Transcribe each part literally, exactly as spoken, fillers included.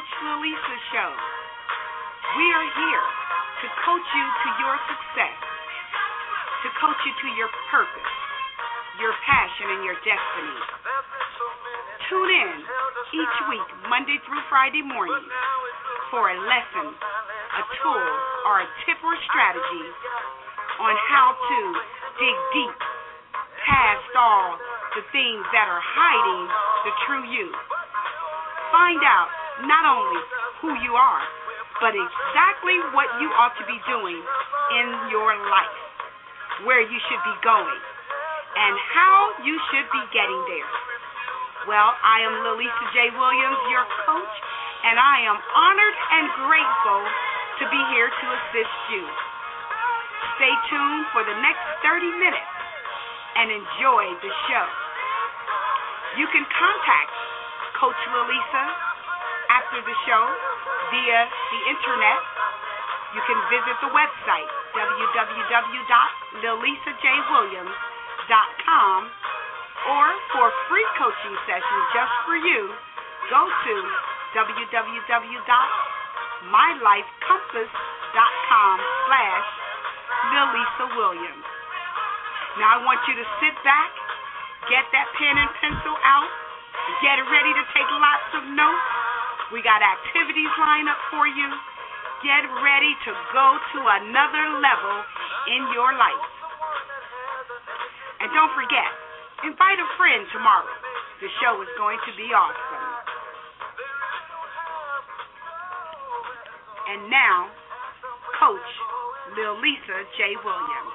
Coach Lalisa Show. We are here to coach you to your success, to coach you to your purpose, your passion, and your destiny. Tune in each week, Monday through Friday morning, for a lesson, a tool, or a tip or strategy on how to dig deep past all the things that are hiding the true you. Find out not only who you are, but exactly what you ought to be doing in your life, where you should be going, and how you should be getting there. Well, I am Lalisa J. Williams, your coach, and I am honored and grateful to be here to assist you. Stay tuned for the next thirty minutes and enjoy the show. You can contact Coach Lalisa after the show via the internet. You can visit the website, w w w dot lalisa j williams dot com, or for free coaching sessions just for you, go to w w w dot my life compass dot com slash Lalisa Williams. Now I want you to sit back, get that pen and pencil out, get ready to take lots of notes. We got activities lined up for you. Get ready to go to another level in your life. And don't forget, invite a friend tomorrow. The show is going to be awesome. And now, Coach Lalisa J. Williams.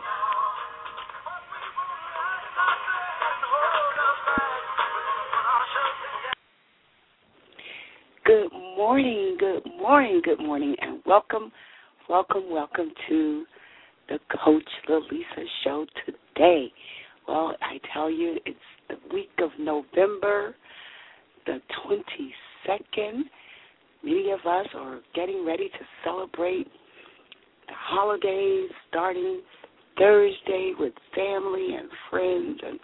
Good morning, good morning, good morning, and welcome, welcome, welcome to the Coach Lalisa Show today. Well, I tell you, it's the week of November, the twenty-second. Many of us are getting ready to celebrate the holidays starting Thursday with family and friends and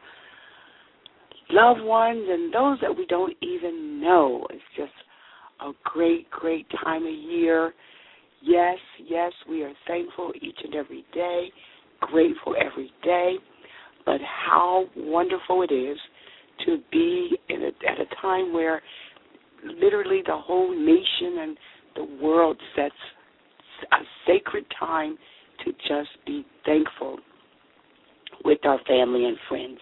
loved ones and those that we don't even know. It's just a great, great time of year. Yes, yes, we are thankful each and every day, grateful every day, but how wonderful it is to be in a, at a time where literally the whole nation and the world sets a sacred time to just be thankful with our family and friends.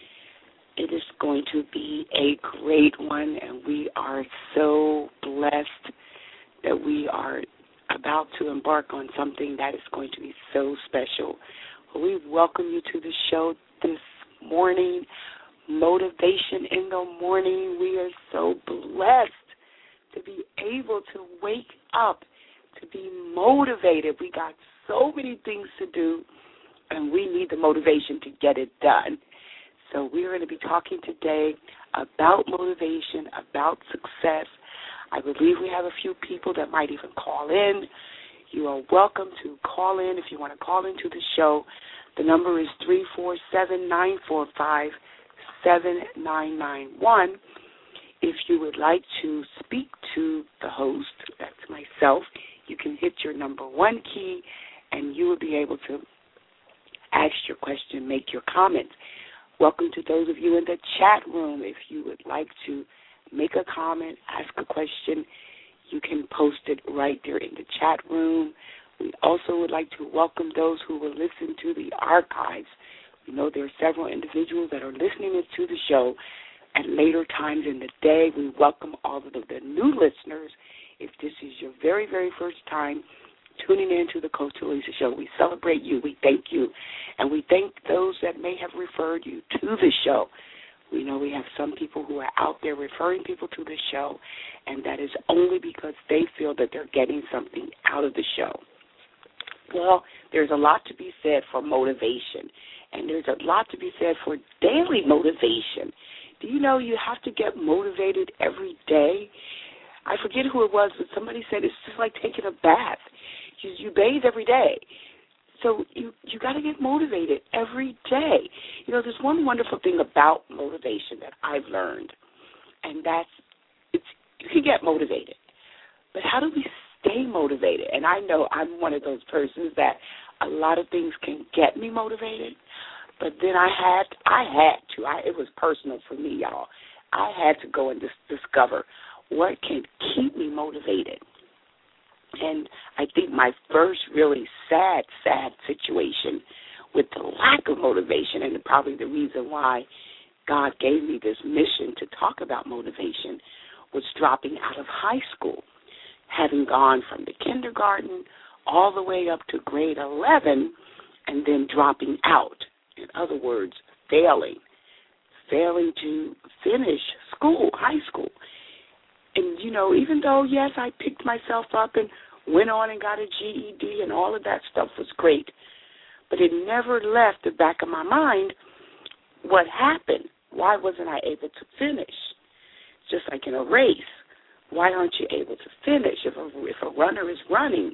It is going to be a great one, and we are so blessed that we are about to embark on something that is going to be so special. We welcome you to the show this morning, Motivation in the Morning. We are so blessed to be able to wake up, to be motivated. We got so many things to do, and we need the motivation to get it done. So we're going to be talking today about motivation, about success. I believe we have a few people that might even call in. You are welcome to call in if you want to call into the show. The number is three four seven, nine four five, seven nine nine one. If you would like to speak to the host, that's myself, you can hit your number one key, and you will be able to ask your question, make your comment. Welcome to those of you in the chat room. If you would like to make a comment, ask a question, you can post it right there in the chat room. We also would like to welcome those who will listen to the archives. We know there are several individuals that are listening to the show at later times in the day. We welcome all of the, the new listeners. If this is your very, very first time tuning in to the Coach Lalisa Show, we celebrate you. We thank you. And we thank those that may have referred you to the show. We know we have some people who are out there referring people to the show, and that is only because they feel that they're getting something out of the show. Well, there's a lot to be said for motivation, and there's a lot to be said for daily motivation. Do you know you have to get motivated every day? I forget who it was, but somebody said it's just like taking a bath. You, you bathe every day. So you you got to get motivated every day. You know, there's one wonderful thing about motivation that I've learned, and that's it's you can get motivated, But how do we stay motivated? And I know I'm one of those persons that a lot of things can get me motivated, but then I had I had to. I, it was personal for me, y'all. I had to go and dis- discover what can keep me motivated. And I think my first really sad, sad situation with the lack of motivation, and probably the reason why God gave me this mission to talk about motivation, was dropping out of high school, having gone from the kindergarten all the way up to grade eleven, and then dropping out. In other words, failing, failing to finish school, high school. And, you know, even though, yes, I picked myself up and went on and got a G E D and all of that stuff was great, but it never left the back of my mind what happened. Why wasn't I able to finish? Just like in a race, why aren't you able to finish? If a, if a runner is running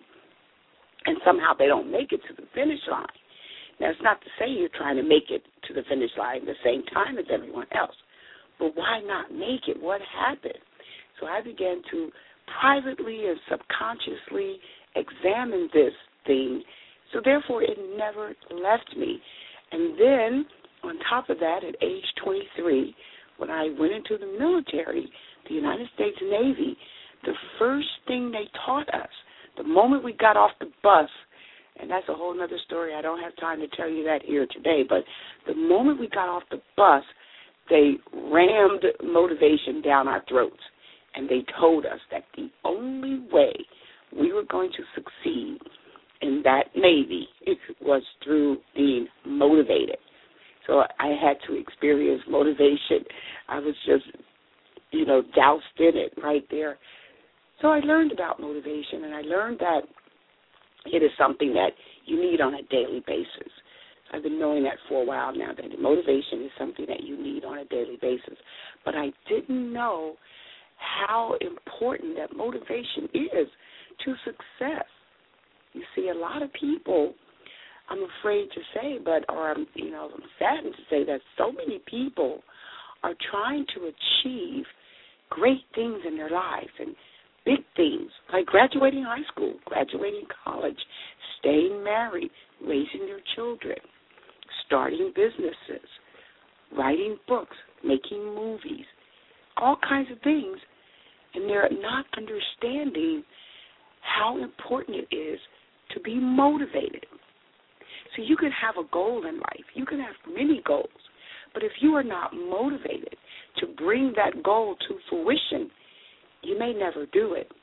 and somehow they don't make it to the finish line, now it's not to say you're trying to make it to the finish line the same time as everyone else, but why not make it? What happened? So I began to privately and subconsciously examine this thing, so therefore it never left me. And then on top of that, at age twenty-three, when I went into the military, the United States Navy, the first thing they taught us, the moment we got off the bus, and that's a whole other story, I don't have time to tell you that here today, but the moment we got off the bus, they rammed motivation down our throats, and they told us that the only way we were going to succeed in that Navy was through being motivated. So I had to experience motivation. I was just, you know, doused in it right there. So I learned about motivation, and I learned that it is something that you need on a daily basis. I've been knowing that for a while now, that motivation is something that you need on a daily basis. But I didn't know how important that motivation is to success. You see, a lot of people, I'm afraid to say, but or I'm, you know, I'm saddened to say that so many people are trying to achieve great things in their lives and big things like graduating high school, graduating college, staying married, raising their children, starting businesses, writing books, making movies, all kinds of things, and they're not understanding how important it is to be motivated. So you can have a goal in life. You can have many goals. But if you are not motivated to bring that goal to fruition, you may never do it.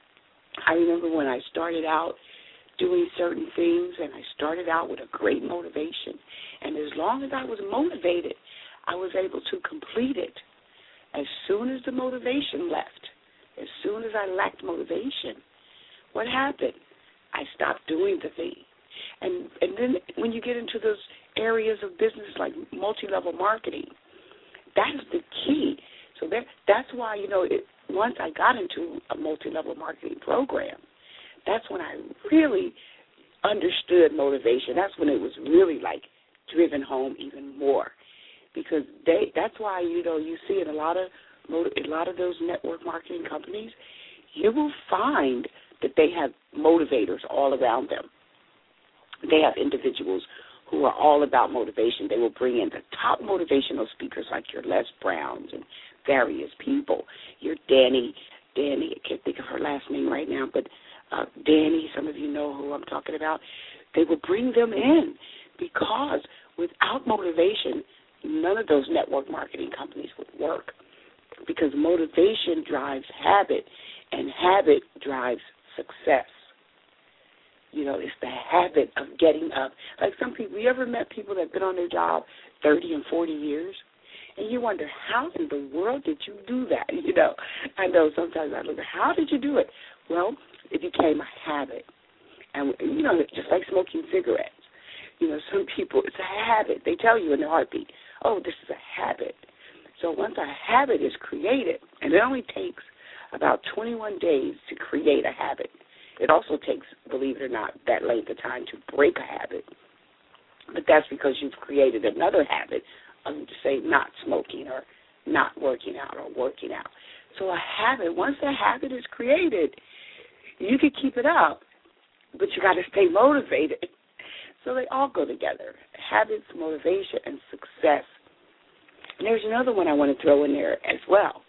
I remember when I started out doing certain things, and I started out with a great motivation. And as long as I was motivated, I was able to complete it. As soon as the motivation left, as soon as I lacked motivation, what happened? I stopped doing the thing. And and then when you get into those areas of business like multi-level marketing, that is the key. So there, that's why, you know, it, once I got into a multi-level marketing program, that's when I really understood motivation. That's when it was really, like, driven home even more. Because they that's why, you know, you see in a lot of a lot of those network marketing companies, you will find that they have motivators all around them. They have individuals who are all about motivation. They will bring in the top motivational speakers like your Les Browns and various people. Your Danny, Danny, I can't think of her last name right now, but uh, Danny, some of you know who I'm talking about. They will bring them in because without motivation, none of those network marketing companies would work, because motivation drives habit, and habit drives success. You know, it's the habit of getting up. Like some people, you ever met people that have been on their job thirty and forty years? And you wonder, how in the world did you do that? You know, I know sometimes I look at, how did you do it? Well, it became a habit. And, you know, just like smoking cigarettes. You know, some people, it's a habit. They tell you in their heartbeat, oh, this is a habit. So once a habit is created, and it only takes about twenty-one days to create a habit. It also takes, believe it or not, that length of time to break a habit. But that's because you've created another habit of, say, not smoking or not working out or working out. So a habit, once a habit is created, You can keep it up, but you got to stay motivated. So they all go together, habits, motivation, and success. And there's another one I want to throw in there as well.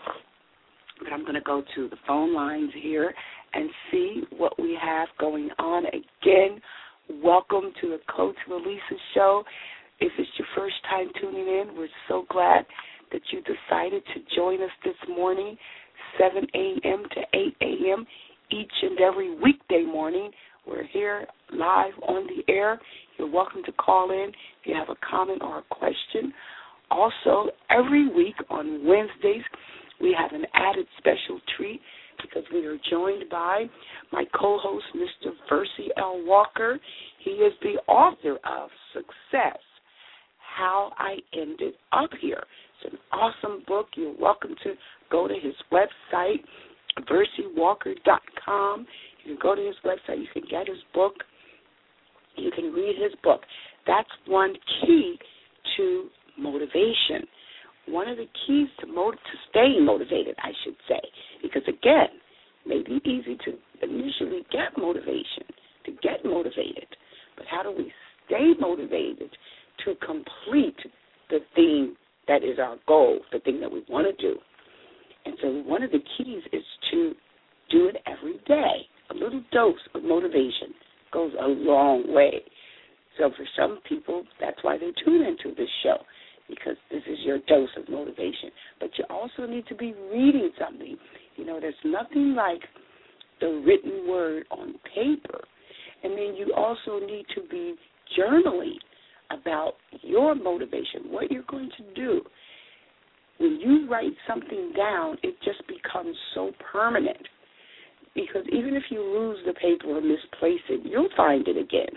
But I'm going to go to the phone lines here and see what we have going on. Again, welcome to the Coach Lilisa Show. If it's your first time tuning in, we're so glad that you decided to join us this morning, seven a.m. to eight a.m. each and every weekday morning. We're here live on the air. You're welcome to call in if you have a comment or a question. Also, every week on Wednesdays, we have an added special treat because we are joined by my co-host, Mister Versi L. Walker. He is the author of Success, How I Ended Up Here. It's an awesome book. You're welcome to go to his website, versi walker dot com. You can go to his website. You can get his book. You can read his book. That's one key to motivation. One of the keys to motiv- to staying motivated, I should say, because, again, it may be easy to initially get motivation, to get motivated, but how do we stay motivated to complete the thing that is our goal, the thing that we want to do? And so one of the keys is to do it every day. A little dose of motivation goes a long way. So for some people, that's why they tune into this show, because this is your dose of motivation. But you also need to be reading something. You know, there's nothing like the written word on paper. And then you also need to be journaling about your motivation, what you're going to do. When you write something down, it just becomes so permanent. Because even if you lose the paper or misplace it, you'll find it again.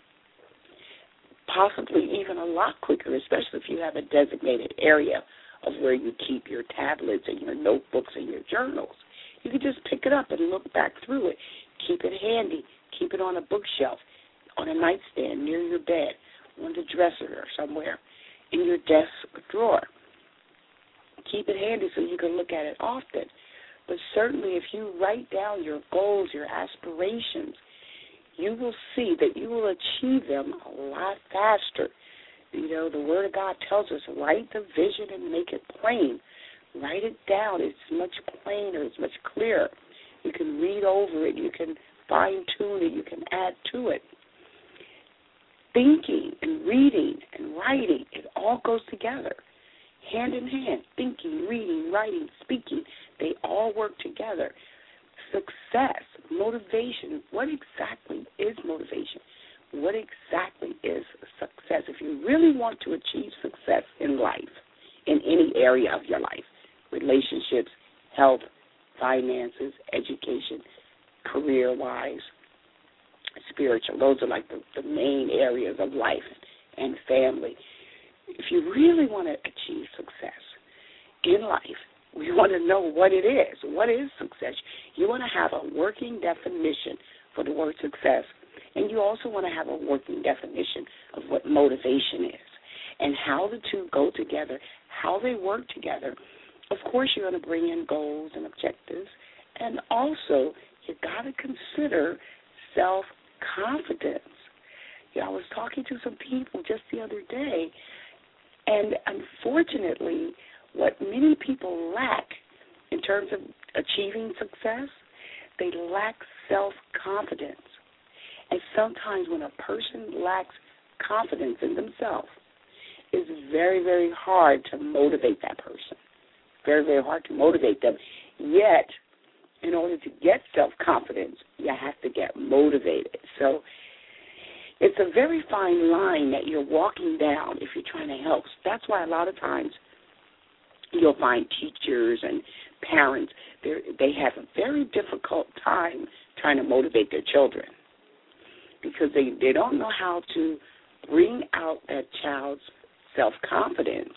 Possibly even a lot quicker, especially if you have a designated area of where you keep your tablets and your notebooks and your journals. You can just pick it up and look back through it. Keep it handy. Keep it on a bookshelf, on a nightstand, near your bed, on the dresser or somewhere, in your desk drawer. Keep it handy so you can look at it often. But certainly if you write down your goals, your aspirations, you will see that you will achieve them a lot faster. You know, the Word of God tells us, write the vision and make it plain. Write it down. It's much plainer. It's much clearer. You can read over it. You can fine-tune it. You can add to it. Thinking and reading and writing, it all goes together. Hand in hand, thinking, reading, writing, speaking, they all work together. Success, motivation, what exactly is motivation? What exactly is success? If you really want to achieve success in life, in any area of your life, relationships, health, finances, education, career-wise, spiritual, those are like the, the main areas of life, and family. If you really want to achieve success in life, we want to know what it is. What is success? You want to have a working definition for the word success, and you also want to have a working definition of what motivation is and how the two go together, how they work together. Of course, you're going to bring in goals and objectives, and also you've got to consider self-confidence. You know, I was talking to some people just the other day, and unfortunately, what many people lack in terms of achieving success, they lack self-confidence. And sometimes when a person lacks confidence in themselves, it's very, very hard to motivate that person. Very, very hard to motivate them. Yet, in order to get self-confidence, you have to get motivated. So it's a very fine line that you're walking down if you're trying to help. That's why a lot of times you'll find teachers and parents, they have a very difficult time trying to motivate their children because they, they don't know how to bring out that child's self-confidence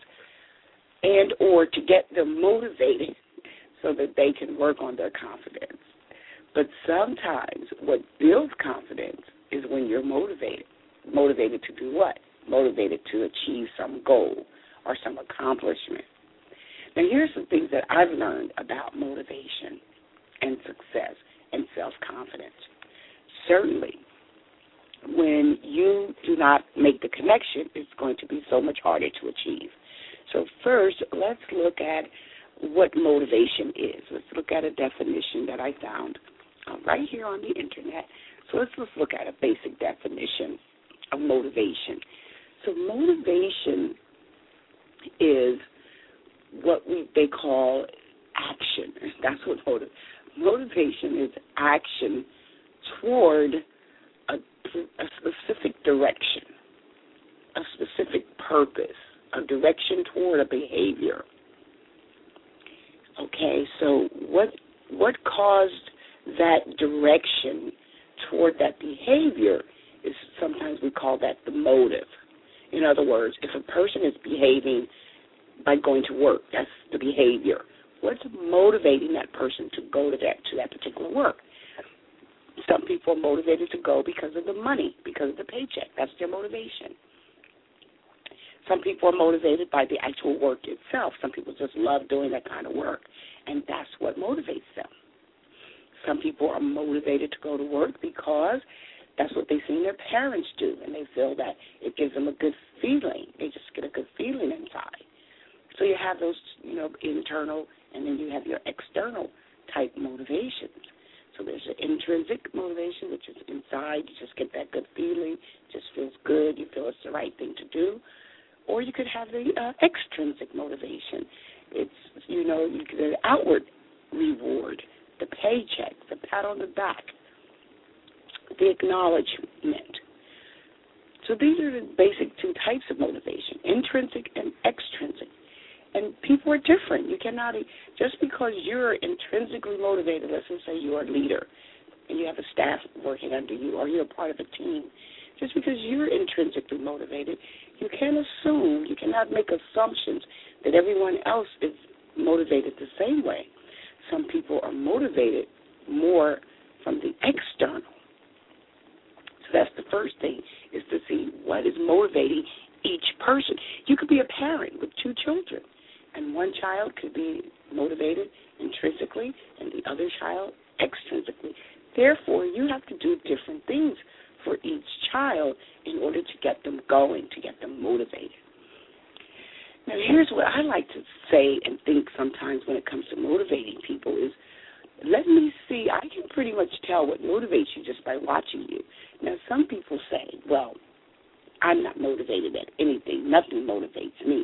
and or to get them motivated so that they can work on their confidence. But sometimes what builds confidence is when you're motivated. Motivated to do what? Motivated to achieve some goal or some accomplishment. Now, here's some things that I've learned about motivation and success and self-confidence. Certainly, when you do not make the connection, it's going to be so much harder to achieve. So first, let's look at what motivation is. Let's look at a definition that I found uh, right here on the Internet. So let's just look at a basic definition of motivation. So motivation is what we they call action. That's what motiv- motivation is, action toward a, a specific direction, a specific purpose, a direction toward a behavior. Okay, so what what caused that direction toward that behavior is sometimes we call that the motive. In other words, if a person is behaving by going to work, that's the behavior. What's motivating that person to go to that to that particular work? Some people are motivated to go because of the money, because of the paycheck. That's their motivation. Some people are motivated by the actual work itself. Some people just love doing that kind of work, and that's what motivates them. Some people are motivated to go to work because that's what they've seen their parents do, and they feel that it gives them a good feeling. They just get a good feeling inside. So you have those, you know, internal, and then you have your external type motivations. So there's an intrinsic motivation, which is inside. You just get that good feeling. It just feels good. You feel it's the right thing to do. Or you could have the uh, extrinsic motivation. It's, you know, you get the outward reward, the paycheck, the pat on the back, the acknowledgement. So these are the basic two types of motivation, intrinsic and extrinsic. And people are different. You cannot, just because you're intrinsically motivated, let's just say you're a leader and you have a staff working under you or you're a part of a team, just because you're intrinsically motivated, you can't assume, you cannot make assumptions that everyone else is motivated the same way. Some people are motivated more from the external. So that's the first thing, is to see what is motivating each person. You could be a parent with two children, and one child could be motivated intrinsically and the other child extrinsically. Therefore, you have to do different things for each child in order to get them going, to get them motivated. Now, here's what I like to say and think sometimes when it comes to motivating people is, let me see, I can pretty much tell what motivates you just by watching you. Now, some people say, well, I'm not motivated at anything. Nothing motivates me.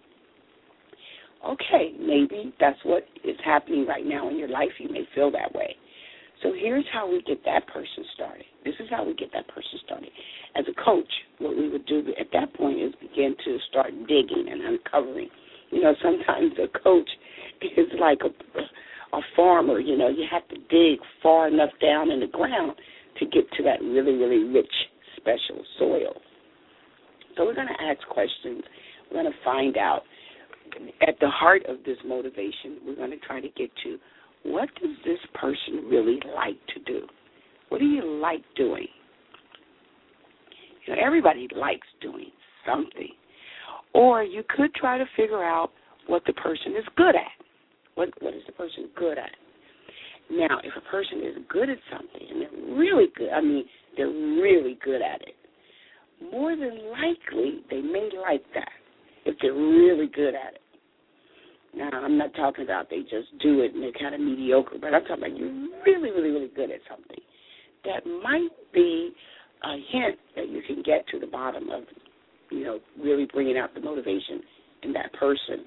Okay, maybe that's what is happening right now in your life. You may feel that way. So here's how we get that person started. This is how we get that person started. As a coach, what we would do at that point is begin to start digging and uncovering. You know, sometimes a coach is like a, a farmer. You know, you have to dig far enough down in the ground to get to that really, really rich, special soil. So we're going to ask questions. We're going to find out. At the heart of this motivation, we're going to try to get to, what does this person really like to do? What do you like doing? You know, everybody likes doing something. Or you could try to figure out what the person is good at. What What is the person good at? Now, if a person is good at something, and they're really good, I mean, they're really good at it, more than likely they may like that if they're really good at it. Now, I'm not talking about they just do it and they're kind of mediocre, but I'm talking about you're really, really, really good at something. That might be a hint that you can get to the bottom of, you know, really bringing out the motivation in that person.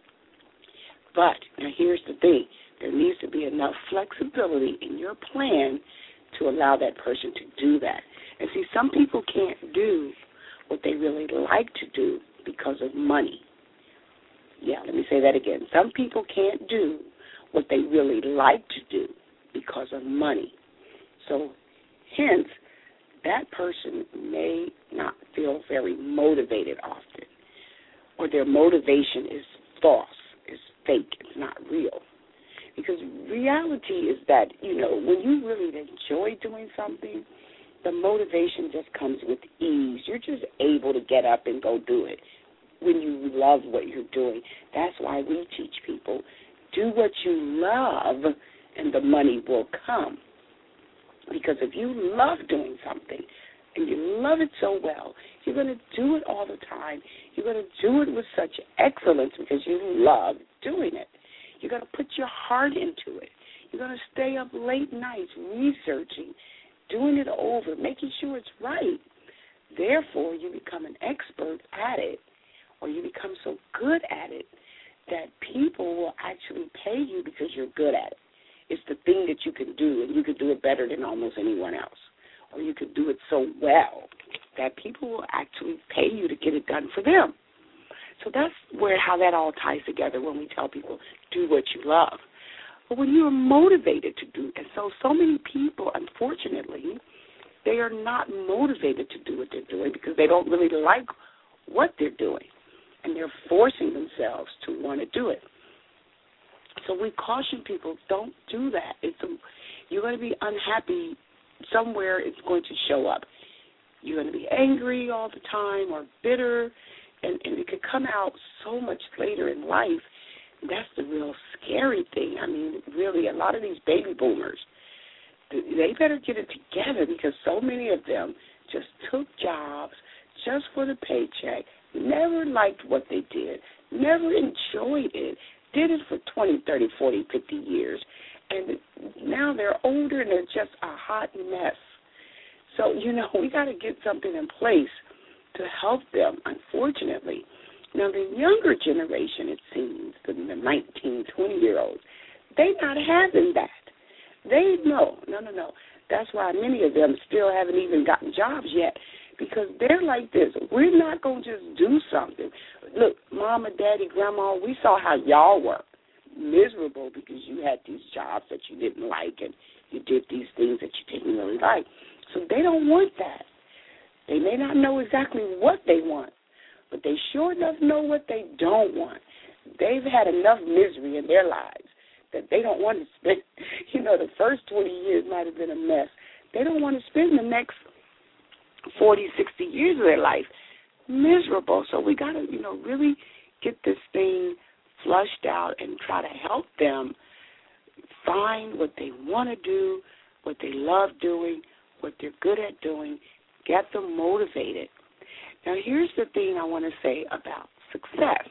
But now here's the thing. There needs to be enough flexibility in your plan to allow that person to do that. And see, some people can't do what they really like to do because of money. Yeah, let me say that again. Some people can't do what they really like to do because of money. So, hence, that person may not feel very motivated often, or their motivation is false, is fake, it's not real. Because reality is that, you know, when you really enjoy doing something, the motivation just comes with ease. You're just able to get up and go do it when you love what you're doing. That's why we teach people, do what you love and the money will come. Because if you love doing something and you love it so well, you're going to do it all the time. You're going to do it with such excellence because you love doing it. You're going to put your heart into it. You're going to stay up late nights researching, doing it over, making sure it's right. Therefore, you become an expert at it, or you become so good at it that people will actually pay you because you're good at it. It's the thing that you can do, and you can do it better than almost anyone else. Or you can do it so well that people will actually pay you to get it done for them. So that's where how that all ties together when we tell people, do what you love. But when you are motivated to do, and so so many people, unfortunately, they are not motivated to do what they're doing because they don't really like what they're doing, and they're forcing themselves to want to do it. So we caution people, don't do that. It's a, you're going to be unhappy somewhere. It's going to show up. You're going to be angry all the time or bitter, and, and it could come out so much later in life. That's the real scary thing. I mean, really, a lot of these baby boomers, they better get it together because so many of them just took jobs just for the paycheck, never liked what they did, never enjoyed it, did it for twenty, thirty, forty, fifty years, and now they're older and they're just a hot mess. So, you know, we got to get something in place to help them, unfortunately. Now, the younger generation, it seems, the nineteen, twenty-year-olds, they're not having that. They know, no, no, no. That's why many of them still haven't even gotten jobs yet, because they're like this. We're not going to just do something. Look, Mama, Daddy, Grandma, we saw how y'all were miserable because you had these jobs that you didn't like and you did these things that you didn't really like. So they don't want that. They may not know exactly what they want, but they sure enough know what they don't want. They've had enough misery in their lives that they don't want to spend, you know, the first twenty years might have been a mess. They don't want to spend the next forty, sixty years of their life miserable. So we got to, you know, really get this thing flushed out and try to help them find what they want to do, what they love doing, what they're good at doing, get them motivated. Now, here's the thing I want to say about success.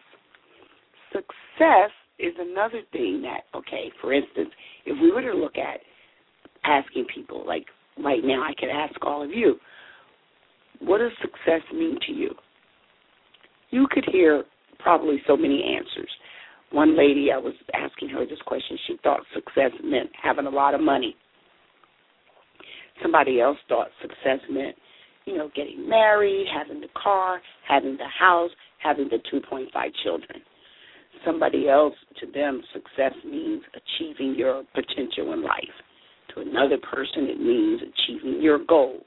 Success is another thing that, okay, for instance, if we were to look at asking people, like right now I could ask all of you, what does success mean to you? You could hear probably so many answers. One lady, I was asking her this question, she thought success meant having a lot of money. Somebody else thought success meant, you know, getting married, having the car, having the house, having the two point five children. Somebody else, to them, success means achieving your potential in life. To another person, it means achieving your goals.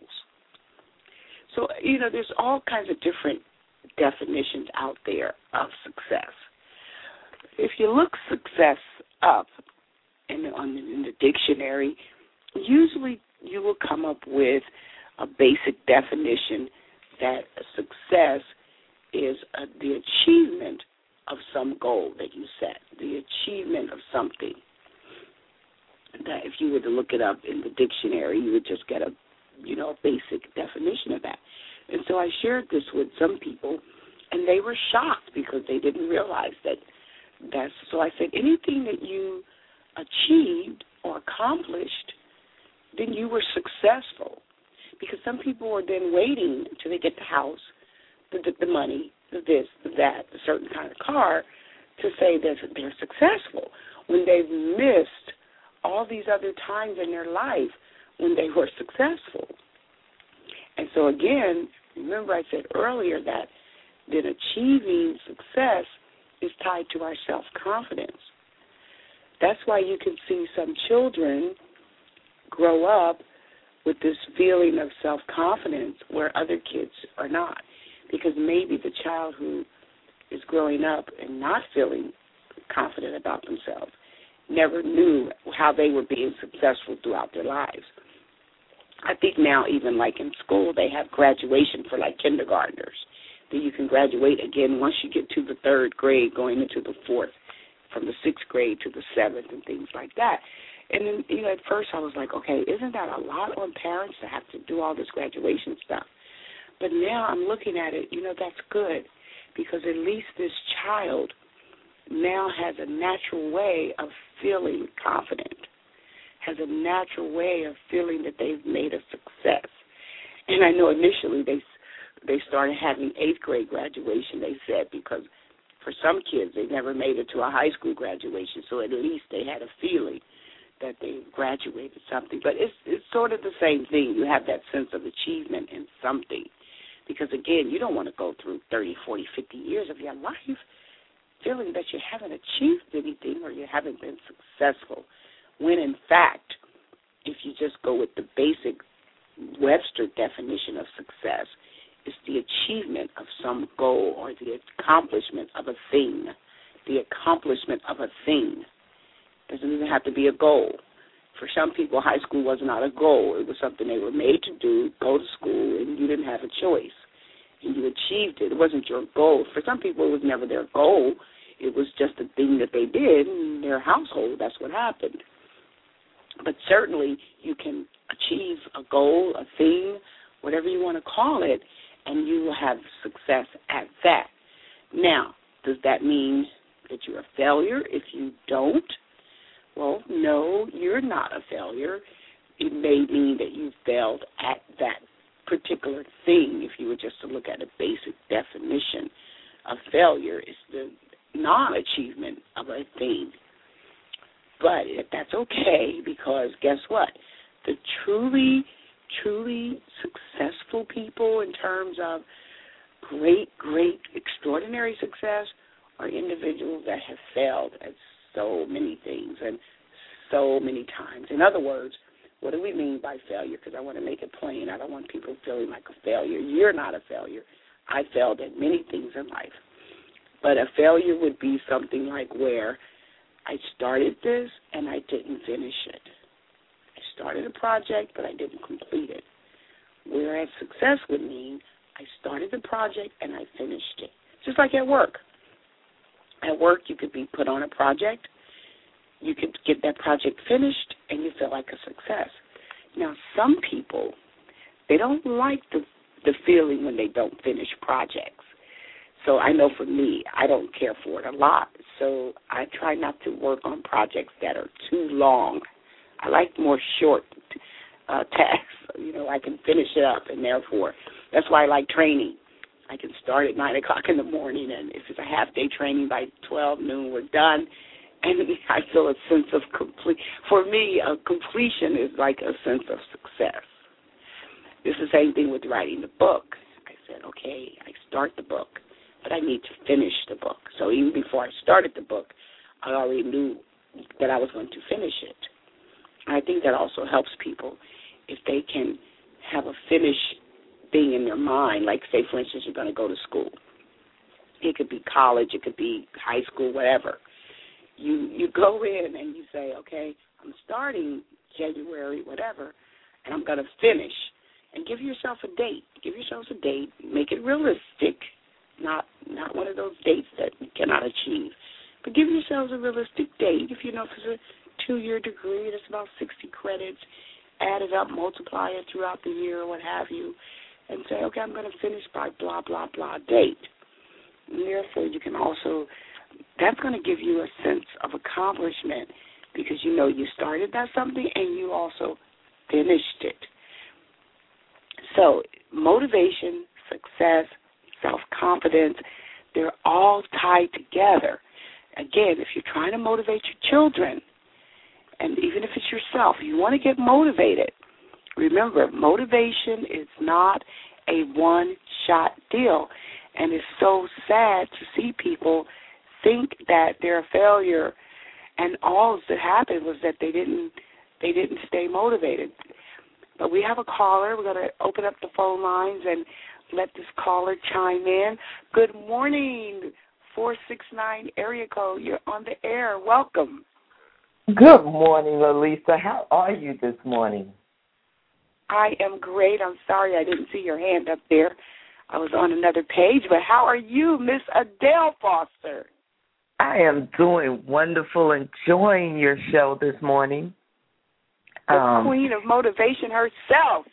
So, you know, there's all kinds of different definitions out there of success. If you look success up in the, on the, in the dictionary, usually you will come up with a basic definition that success is uh, the achievement of some goal that you set, the achievement of something. That if you were to look it up in the dictionary, you would just get a, you know, a basic definition of that. And so I shared this with some people, and they were shocked because they didn't realize that. That's, so I said, anything that you achieved or accomplished, then you were successful. Because some people are then waiting until they get the house, the, the, the money, the this, the that, a certain kind of car, to say that they're successful when they've missed all these other times in their life when they were successful. And so again, remember I said earlier that then achieving success is tied to our self-confidence. That's why you can see some children grow up with this feeling of self-confidence where other kids are not. Because maybe the child who is growing up and not feeling confident about themselves never knew how they were being successful throughout their lives. I think now even like in school they have graduation for like kindergartners. That you can graduate again once you get to the third grade going into the fourth, from the sixth grade to the seventh and things like that. And then, you know, at first I was like, okay, isn't that a lot on parents to have to do all this graduation stuff? But now I'm looking at it, you know, that's good, because at least this child now has a natural way of feeling confident, has a natural way of feeling that they've made a success. And I know initially they they started having eighth grade graduation, they said, because for some kids they never made it to a high school graduation, so at least they had a feeling that they graduated something. But it's it's sort of the same thing. You have that sense of achievement in something. Because, again, you don't want to go through thirty, forty, fifty years of your life feeling that you haven't achieved anything or you haven't been successful, when, in fact, if you just go with the basic Webster definition of success, it's the achievement of some goal or the accomplishment of a thing, the accomplishment of a thing. It doesn't even have to be a goal. For some people, high school was not a goal. It was something they were made to do, go to school, and you didn't have a choice. And you achieved it. It wasn't your goal. For some people, it was never their goal. It was just a thing that they did in their household. That's what happened. But certainly, you can achieve a goal, a thing, whatever you want to call it, and you will have success at that. Now, does that mean that you're a failure if you don't? Well, no, you're not a failure. It may mean that you failed at that particular thing. If you were just to look at a basic definition of failure, it's the non-achievement of a thing. But that's okay, because guess what? The truly, truly successful people in terms of great, great, extraordinary success are individuals that have failed at so many things and so many times. In other words, what do we mean by failure? Because I want to make it plain. I don't want people feeling like a failure. You're not a failure. I failed at many things in life. But a failure would be something like where I started this and I didn't finish it. I started a project, but I didn't complete it. Whereas success would mean I started the project and I finished it. Just like at work. At work, you could be put on a project, you could get that project finished, and you feel like a success. Now, some people, they don't like the, the feeling when they don't finish projects. So I know for me, I don't care for it a lot. So I try not to work on projects that are too long. I like more short uh, tasks. You know, I can finish it up, and therefore, that's why I like training. I can start at nine o'clock in the morning, and if it's a half-day training, by twelve noon, we're done. And I feel a sense of complete. For me, a completion is like a sense of success. It's the same thing with writing the book. I said, okay, I start the book, but I need to finish the book. So even before I started the book, I already knew that I was going to finish it. And I think that also helps people if they can have a finish thing in their mind, like, say, for instance, you're going to go to school. It could be college, it could be high school, whatever. You you go in and you say, okay, I'm starting January, whatever, and I'm going to finish. And give yourself a date. Give yourself a date. Make it realistic, not not one of those dates that you cannot achieve. But give yourselves a realistic date. If you know if it's a two-year degree, that's about sixty credits. Add it up, multiply it throughout the year or what have you, and say, okay, I'm going to finish by blah, blah, blah date. And therefore, you can also, that's going to give you a sense of accomplishment because you know you started that something and you also finished it. So motivation, success, self-confidence, they're all tied together. Again, if you're trying to motivate your children, and even if it's yourself, you want to get motivated, remember, motivation is not a one-shot deal. And it's so sad to see people think that they're a failure, and all that happened was that they didn't they didn't stay motivated. But we have a caller. We're going to open up the phone lines and let this caller chime in. Good morning, four six nine area code. You're on the air. Welcome. Good morning, Lalisa. How are you this morning? I am great. I'm sorry I didn't see your hand up there. I was on another page. But how are you, Miss Adele Foster? I am doing wonderful, enjoying your show this morning. The um, queen of motivation herself.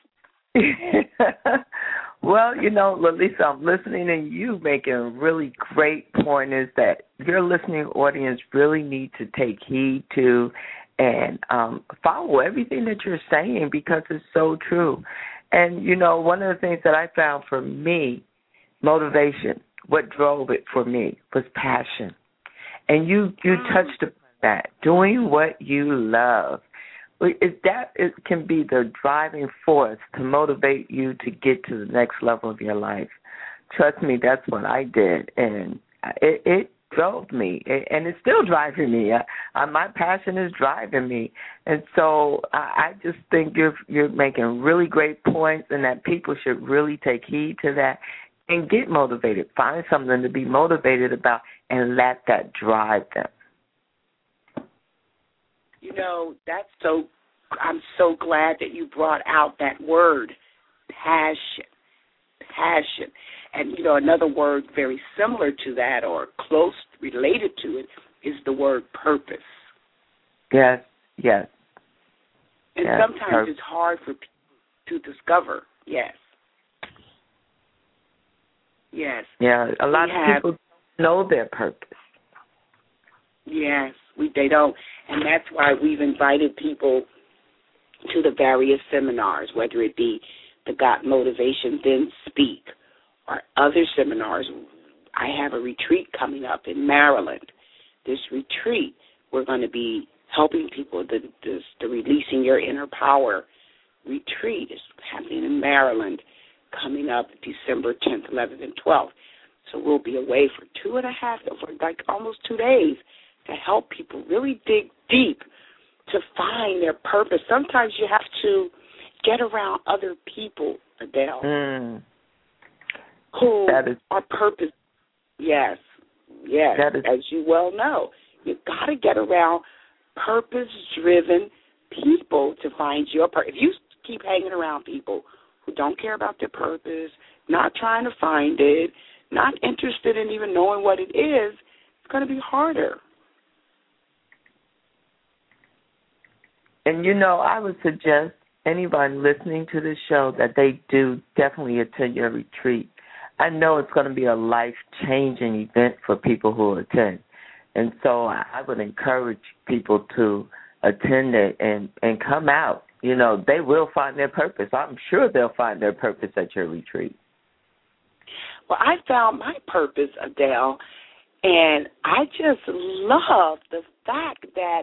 Well, you know, Lalisa, I'm listening, and you making a really great point is that your listening audience really need to take heed to and um, follow everything that you're saying, because it's so true. And, you know, one of the things that I found for me, motivation, what drove it for me was passion. And you, you Mm. touched upon that, doing what you love. It, that it can be the driving force to motivate you to get to the next level of your life. Trust me, that's what I did, and it, it drove me, and it's still driving me. I, I, my passion is driving me, and so I, I just think you're you're making really great points, and that people should really take heed to that and get motivated. Find something to be motivated about, and let that drive them. You know, that's so, I'm so glad that you brought out that word, passion, passion. And, you know, another word very similar to that or close related to it is the word purpose. Yes, yes. And yes, sometimes purpose. it's hard for people to discover, yes. Yes. Yeah, a lot we of have, people know their purpose. Yes, we, they don't. And that's why we've invited people to the various seminars, whether it be the Got Motivation Then Speak or other seminars. I have a retreat coming up in Maryland. This retreat, we're going to be helping people, the, the, the Releasing Your Inner Power retreat is happening in Maryland coming up December tenth, eleventh, and twelfth. So we'll be away for two and a half, for like almost two days, to help people really dig deep to find their purpose. Sometimes you have to get around other people, Adele, Mm. who That is, are purpose. Yes, yes, that is, as you well know. You've got to get around purpose-driven people to find your purpose. If you keep hanging around people who don't care about their purpose, not trying to find it, not interested in even knowing what it is, it's going to be harder. And, you know, I would suggest anyone listening to this show that they do definitely attend your retreat. I know it's going to be a life-changing event for people who attend. And so I would encourage people to attend it and, and come out. You know, they will find their purpose. I'm sure they'll find their purpose at your retreat. Well, I found my purpose, Adele, and I just love the fact that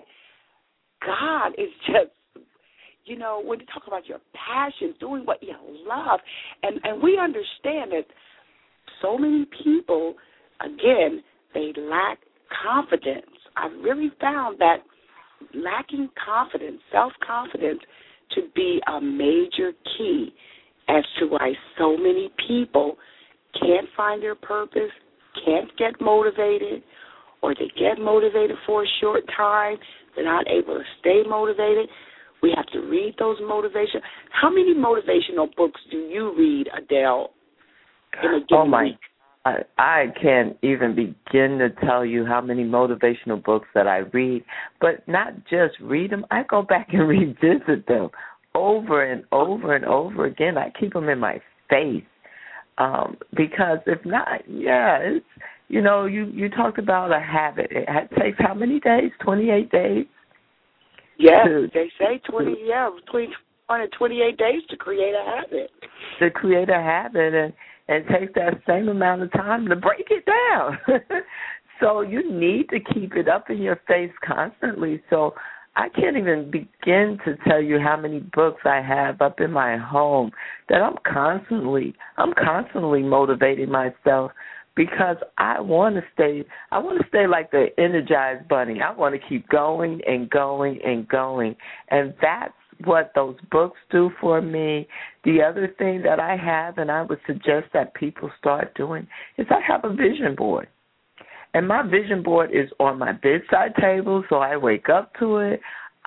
God is just, you know, when you talk about your passion, doing what you love, and, and we understand that so many people, again, they lack confidence. I've really found that lacking confidence, self-confidence, to be a major key as to why so many people can't find their purpose, can't get motivated, or they get motivated for a short time. They're not able to stay motivated. We have to read those motivation. How many motivational books do you read, Adele, in a given oh my, week? I, I can't even begin to tell you how many motivational books that I read, but not just read them. I go back and revisit them over and over and over again. I keep them in my face um, because if not, yeah, it's, you know, you, you talked about a habit. It takes how many days? twenty-eight days? Yeah, to, they say twenty. To, yeah, between twenty and twenty-eight days to create a habit. To create a habit, and and it takes that same amount of time to break it down. So you need to keep it up in your face constantly. So I can't even begin to tell you how many books I have up in my home that I'm constantly, I'm constantly motivating myself because I want to stay, I want to stay like the Energized Bunny. I want to keep going and going and going. And that's what those books do for me. The other thing that I have, and I would suggest that people start doing, is I have a vision board. And my vision board is on my bedside table, so I wake up to it.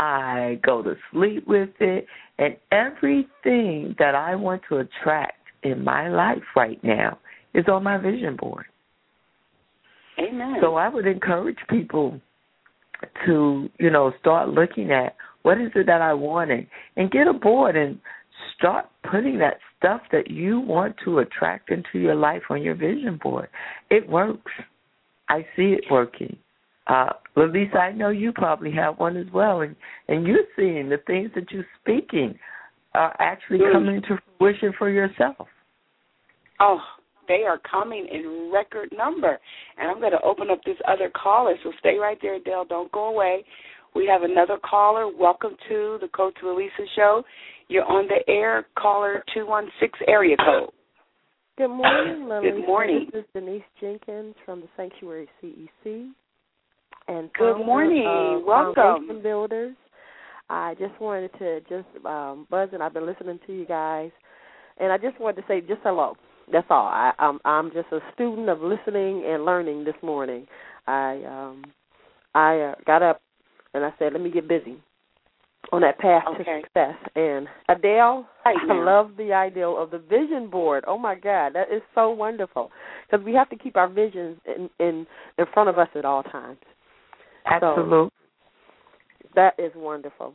I go to sleep with it. And everything that I want to attract in my life right now is on my vision board. Amen. So I would encourage people to, you know, start looking at What is it that I want? And, and get aboard and start putting that stuff that you want to attract into your life on your vision board. It works. I see it working. Uh, Lalisa, I know you probably have one as well, and, and you're seeing the things that you're speaking are actually mm. coming to fruition for yourself. Oh, they are coming in record number. And I'm going to open up this other caller, so stay right there, Adele. Don't go away. We have another caller. Welcome to the Coach Lalisa Show. You're on the air, caller two one six area code. Good morning, Lalisa. Good morning. This is Denise Jenkins from the Sanctuary C E C. And Good morning. Welcome. Foundation Builders. I just wanted to just um, buzz in. I've been listening to you guys, and I just wanted to say just hello. That's all. I, I'm I'm just a student of listening and learning this morning. I um I uh, got up and I said, let me get busy on that path okay. to success. And Adele, right I love the idea of the vision board. Oh my God, that is so wonderful because we have to keep our visions in in, in front of us at all times. Absolutely. So that is wonderful.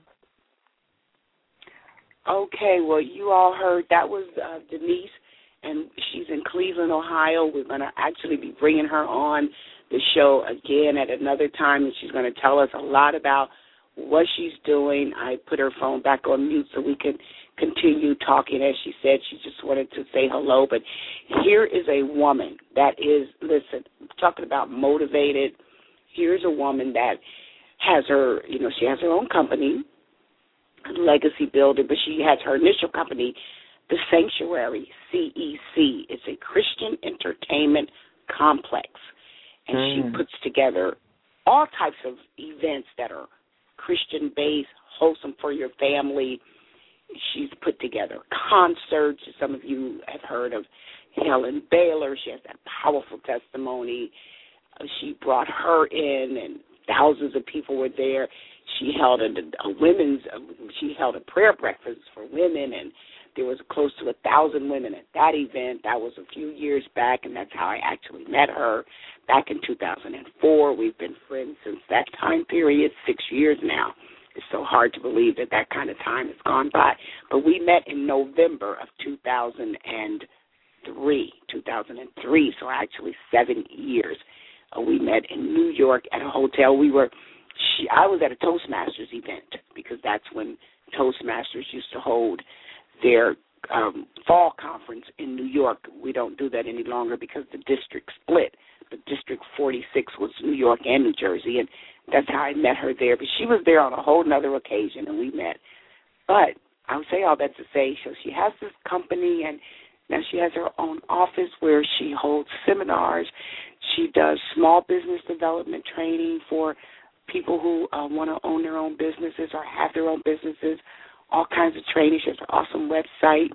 Okay, well, you all heard that was uh, Denise, and she's in Cleveland, Ohio. We're going to actually be bringing her on the show again at another time, and she's going to tell us a lot about what she's doing. I put her phone back on mute so we can continue talking. As she said, she just wanted to say hello. But here is a woman that is, listen, talking about motivated. Here's a woman that has her, you know, she has her own company, Legacy Builder, but she has her initial company, the Sanctuary, C E C. It's a Christian entertainment complex, and mm. she puts together all types of events that are Christian-based, wholesome for your family. She's put together concerts. Some of you have heard of Helen Baylor. She has that powerful testimony. She brought her in, and thousands of people were there. She held a, a women's, she held a prayer breakfast for women, and there was close to a thousand women at that event. That was a few years back, and that's how I actually met her back in two thousand four. We've been friends since that time period, six years now. It's so hard to believe that that kind of time has gone by. But we met in November of two thousand three, two thousand three, so actually seven years. Uh, we met in New York at a hotel. We were, she, I was at a Toastmasters event because that's when Toastmasters used to hold their um, fall conference in New York. We don't do that any longer because the district split. The District forty-six was New York and New Jersey, and that's how I met her there. But she was there on a whole other occasion, and we met. But I would say all that to say, so she has this company, and now she has her own office where she holds seminars. She does small business development training for people who uh, want to own their own businesses or have their own businesses, all kinds of training. She has an awesome website,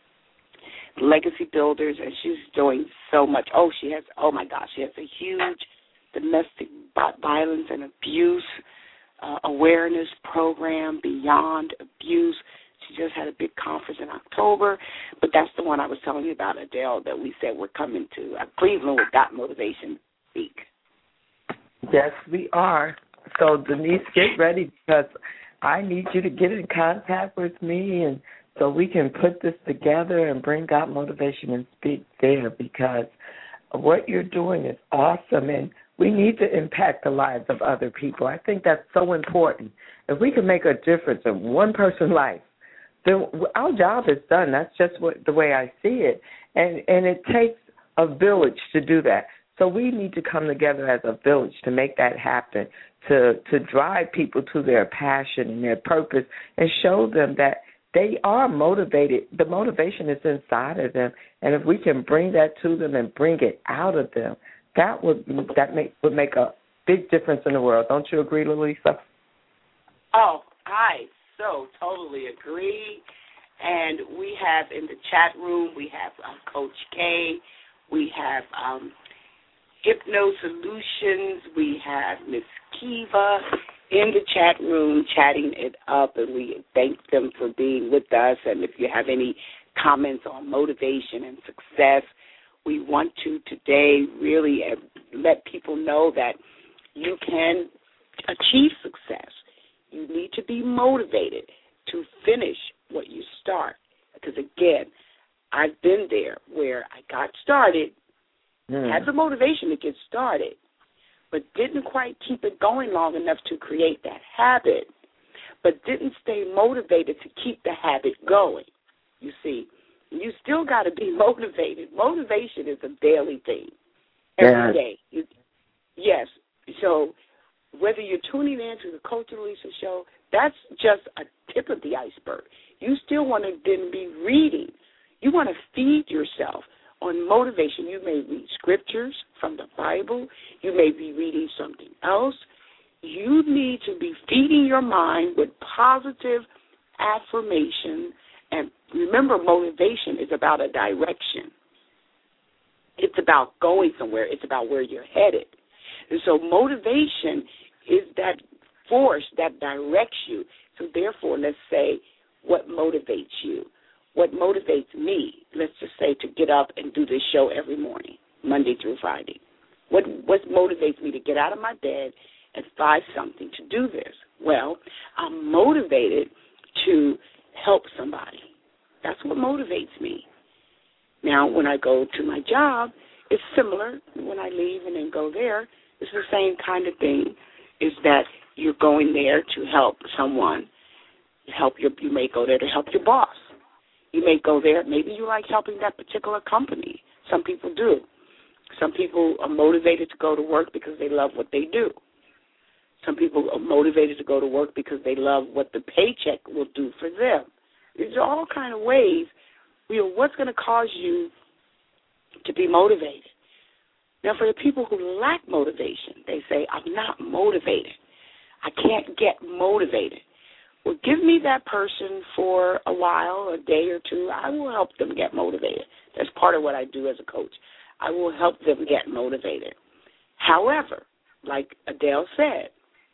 Legacy Builders, and she's doing so much. Oh, she has, oh, my gosh, she has a huge domestic violence and abuse uh, awareness program, Beyond Abuse. She just had a big conference in October, but that's the one I was telling you about, Adele, that we said we're coming to uh, Cleveland with Got Motivation Speak. Yes, we are. So, Denise, get ready because I need you to get in contact with me and so we can put this together and bring Got Motivation and Speak there because what you're doing is awesome, and we need to impact the lives of other people. I think that's so important. If we can make a difference in one person's life, then our job is done. That's just what, the way I see it, and and it takes a village to do that. So we need to come together as a village to make that happen, to to drive people to their passion and their purpose and show them that they are motivated. The motivation is inside of them, and if we can bring that to them and bring it out of them, that would that make would make a big difference in the world. Don't you agree, Lalisa? Oh, I so totally agree. And we have in the chat room, we have uh, Coach K, we have um, Hypno Solutions, we have Miss Kiva in the chat room chatting it up, and we thank them for being with us. And if you have any comments on motivation and success, we want to today really let people know that you can achieve success. You need to be motivated to finish what you start. Because, again, I've been there where I got started, mm. had the motivation to get started, but didn't quite keep it going long enough to create that habit, but didn't stay motivated to keep the habit going. You see, you still got to be motivated. Motivation is a daily thing, every yeah. day. You, yes. So whether you're tuning in to the Coach Lisa Show, that's just a tip of the iceberg. You still want to then be reading. You want to feed yourself on motivation. You may read scriptures from the Bible. You may be reading something else. You need to be feeding your mind with positive affirmation. And remember, motivation is about a direction. It's about going somewhere. It's about where you're headed. And so motivation is that force that directs you. So therefore, let's say, what motivates you? What motivates me, let's just say, to get up and do this show every morning, Monday through Friday? What what motivates me to get out of my bed and find something to do this? Well, I'm motivated to help somebody. That's what motivates me. Now, when I go to my job, it's similar. When I leave and then go there, it's the same kind of thing, is that you're going there to help someone. Help your, you may go there to help your boss. You may go there, maybe you like helping that particular company. Some people do. Some people are motivated to go to work because they love what they do. Some people are motivated to go to work because they love what the paycheck will do for them. These are all kind of ways, you know, what's going to cause you to be motivated. Now, for the people who lack motivation, they say, I'm not motivated. I can't get motivated. Well, give me that person for a while, a day or two. I will help them get motivated. That's part of what I do as a coach. I will help them get motivated. However, like Adele said,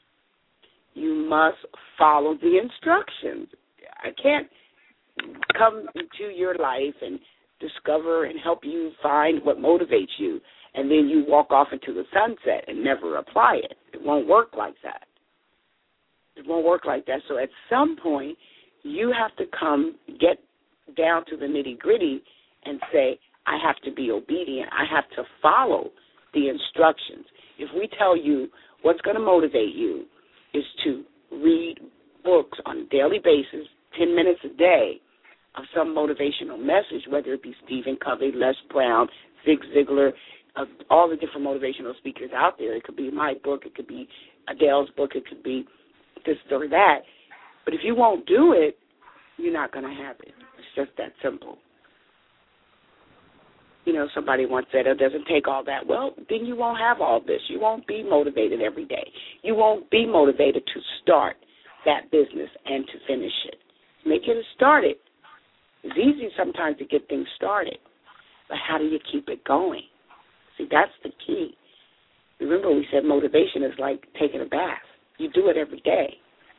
you must follow the instructions. I can't come into your life and discover and help you find what motivates you, and then you walk off into the sunset and never apply it. It won't work like that. It won't work like that. So at some point, you have to come get down to the nitty-gritty and say, I have to be obedient. I have to follow the instructions. If we tell you what's going to motivate you is to read books on a daily basis, ten minutes a day, of some motivational message, whether it be Stephen Covey, Les Brown, Zig Ziglar, uh, all the different motivational speakers out there. It could be my book. It could be Adele's book. It could be this or that. But if you won't do it, you're not going to have it. It's just that simple. You know, somebody once said it doesn't take all that. Well, then you won't have all this. You won't be motivated every day. You won't be motivated to start that business and to finish it. Make it a start it. It's easy sometimes to get things started, but how do you keep it going? See, that's the key. Remember, we said motivation is like taking a bath. You do it every day.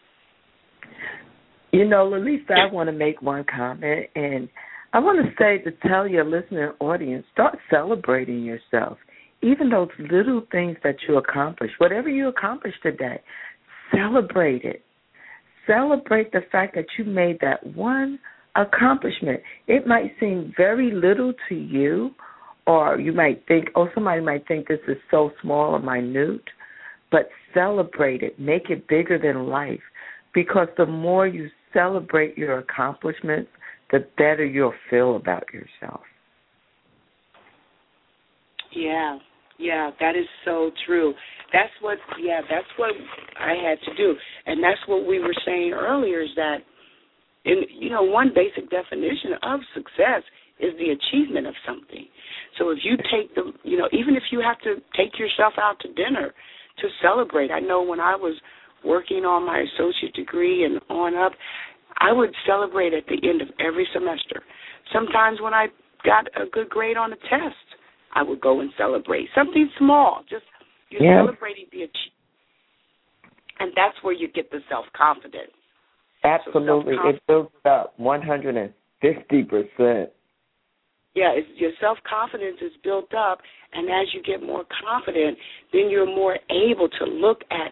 You know, Lalisa, I want to make one comment, and I want to say to tell your listening audience, start celebrating yourself. Even those little things that you accomplish, whatever you accomplish today, celebrate it. Celebrate the fact that you made that one accomplishment. It might seem very little to you, or you might think, oh, somebody might think this is so small or minute, but celebrate it. Make it bigger than life, because the more you celebrate your accomplishments, the better you'll feel about yourself. Yeah, yeah, that is so true. That's what, yeah, that's what I had to do. And that's what we were saying earlier is that, in, you know, one basic definition of success is the achievement of something. So if you take the, you know, even if you have to take yourself out to dinner to celebrate. I know when I was working on my associate degree and on up, I would celebrate at the end of every semester. Sometimes when I got a good grade on a test, I would go and celebrate. Something small, just you're yeah. celebrating the achievement. And that's where you get the self-confidence. Absolutely. So it builds up one hundred fifty percent. Yeah, it's, your self-confidence is built up, and as you get more confident, then you're more able to look at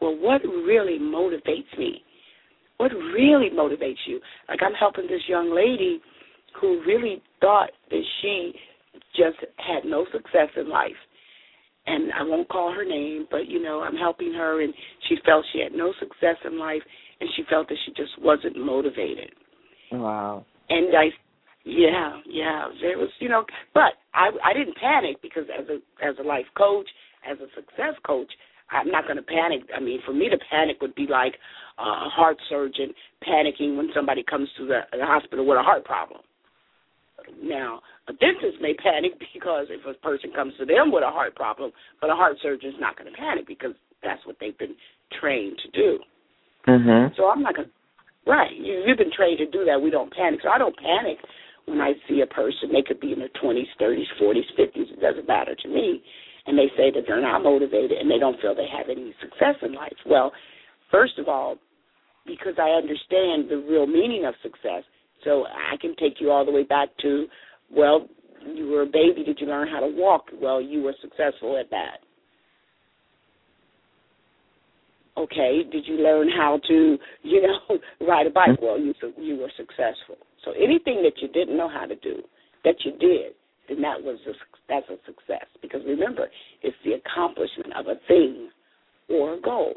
well, what really motivates me? What really motivates you? Like I'm helping this young lady who really thought that she just had no success in life. And I won't call her name, but, you know, I'm helping her, and she felt she had no success in life, and she felt that she just wasn't motivated. Wow. And I, yeah, yeah, it was, you know, but I, I didn't panic because as a as a life coach, as a success coach, I'm not going to panic. I mean, for me to panic would be like a heart surgeon panicking when somebody comes to the, the hospital with a heart problem. Now, a dentist may panic because if a person comes to them with a heart problem, but a heart surgeon is not going to panic because that's what they've been trained to do. Mm-hmm. So I'm not going to, right, you, you've been trained to do that. We don't panic. So I don't panic when I see a person. They could be in their twenties, thirties, forties, fifties. It doesn't matter to me. And they say that they're not motivated and they don't feel they have any success in life. Well, first of all, because I understand the real meaning of success, so I can take you all the way back to, well, you were a baby. Did you learn how to walk? Well, you were successful at that. Okay, did you learn how to, you know, ride a bike? Well, you you were successful. So anything that you didn't know how to do, that you did, then that was a, that's a success. Because remember, it's the accomplishment of a thing or a goal.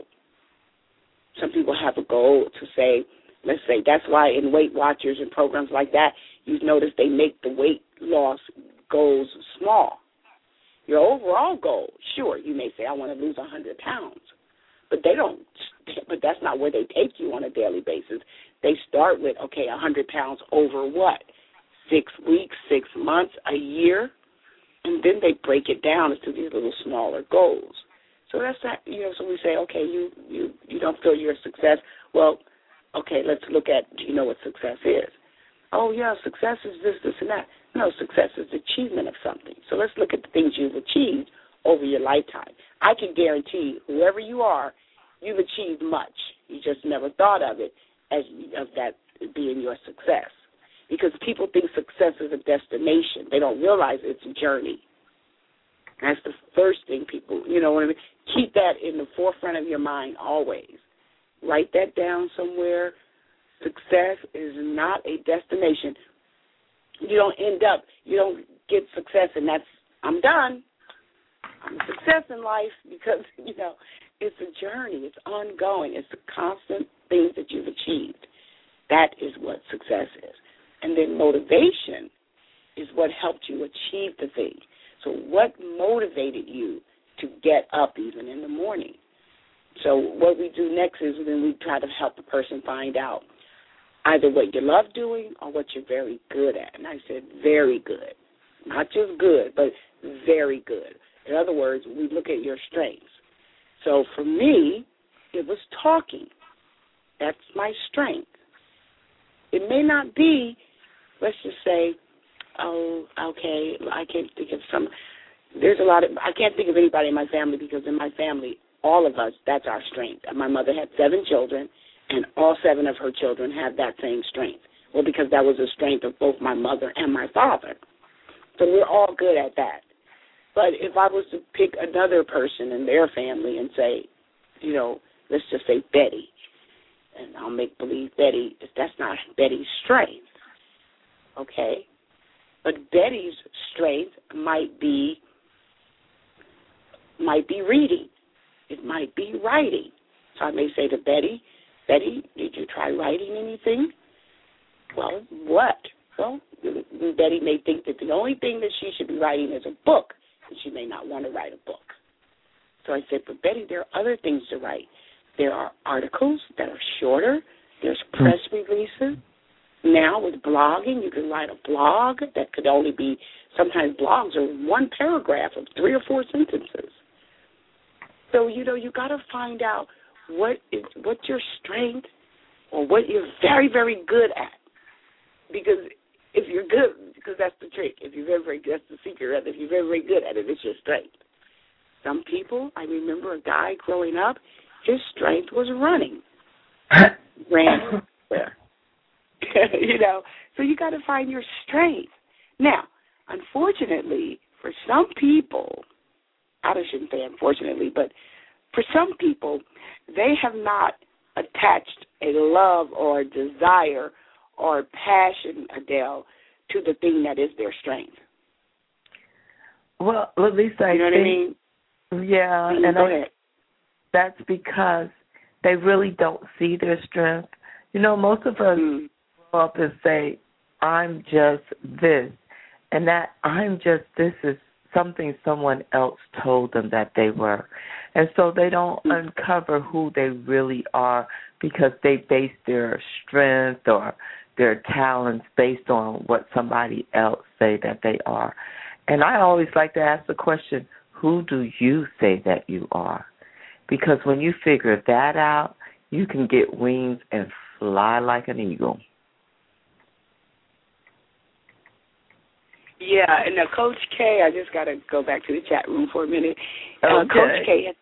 Some people have a goal to say, let's say, that's why in Weight Watchers and programs like that, you notice they make the weight loss goals small. Your overall goal, sure, you may say, I want to lose one hundred pounds. But they don't, but that's not where they take you on a daily basis. They start with, okay, one hundred pounds over what? Six weeks, six months, a year? And then they break it down into these little smaller goals. So that's that, you know, so we say, okay, you, you, you don't feel you're a success. Well, okay, let's look at, do you know what success is? Oh, yeah, success is this, this, and that. No, success is the achievement of something. So let's look at the things you've achieved over your lifetime. I can guarantee whoever you are, you've achieved much. You just never thought of it as of that being your success. Because people think success is a destination. They don't realize it's a journey. That's the first thing people, you know what I mean? Keep that in the forefront of your mind always. Write that down somewhere. Success is not a destination. You don't end up, you don't get success and that's, I'm done. I'm a success in life because, you know, it's a journey. It's ongoing. It's the constant things that you've achieved. That is what success is. And then motivation is what helped you achieve the thing. So what motivated you to get up even in the morning? So what we do next is then we try to help the person find out either what you love doing or what you're very good at. And I said very good. Not just good, but very good. In other words, we look at your strengths. So for me, it was talking. That's my strength. It may not be, let's just say, oh, okay, I can't think of some, there's a lot of, I can't think of anybody in my family because in my family, all of us, that's our strength. My mother had seven children, and all seven of her children have that same strength. Well, because that was the strength of both my mother and my father. So we're all good at that. But if I was to pick another person in their family and say, you know, let's just say Betty, and I'll make believe Betty, that's not Betty's strength, okay? But Betty's strength might be might be reading. It might be writing. So I may say to Betty, Betty, did you try writing anything? Well, what? Well, Betty may think that the only thing that she should be writing is a book, and she may not want to write a book. So I said, but Betty, there are other things to write. There are articles that are shorter. There's press releases. Now with blogging, you can write a blog that could only be, sometimes blogs are one paragraph of three or four sentences. So, you know, you got to find out what is what's your strength or what you're very, very good at. Because if you're good, because that's the trick. If you're very, very good, that's the secret. If you're very, very good at it, it's your strength. Some people, I remember a guy growing up, his strength was running. Ran everywhere. You know, so you got to find your strength. Now, unfortunately, for some people, I shouldn't say unfortunately, but for some people, they have not attached a love or a desire or passion, Adele, to the thing that is their strength. Well, at least I you know think, what I mean? Yeah, mm, and go I, ahead. That's because they really don't see their strength. You know, most of us mm. grow up and say, I'm just this, and that I'm just this is something someone else told them that they were. And so they don't mm. uncover who they really are because they base their strength or their talents based on what somebody else say that they are. And I always like to ask the question, who do you say that you are? Because when you figure that out, you can get wings and fly like an eagle. Yeah, and now Coach K, I just got to go back to the chat room for a minute. Okay. Uh, Coach K, had,